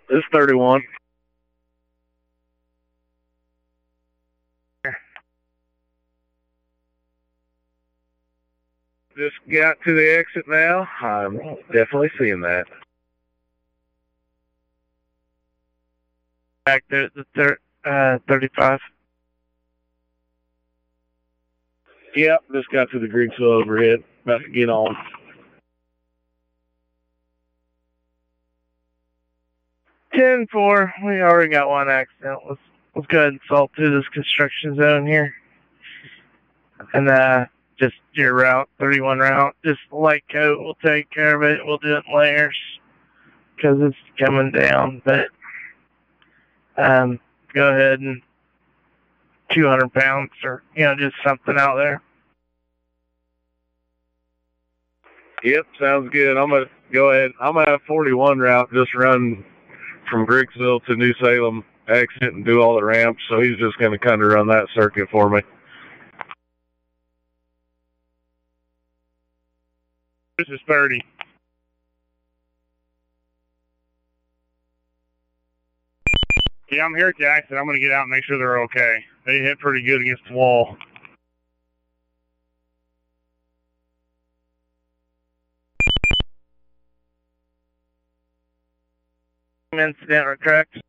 It's 31. Just got to the exit now. I'm definitely seeing that. Back there, the 35. Yep, just got to the Greensville overhead. About to get on. Ten four. We already got one accident. Let's go ahead and salt through this construction zone here. And just your route, 31 route. Just light coat. We'll take care of it. We'll do it in layers because it's coming down. But go ahead and 200 pounds or just something out there. Yep, sounds good. I'm gonna go ahead. I'm gonna have 41 route just run from Griggsville to New Salem exit and do all the ramps. So he's just gonna kind of run that circuit for me. This is 30. Yeah, I'm here at the accident. I'm going to get out and make sure they're okay. They hit pretty good against the wall. Incident, correct?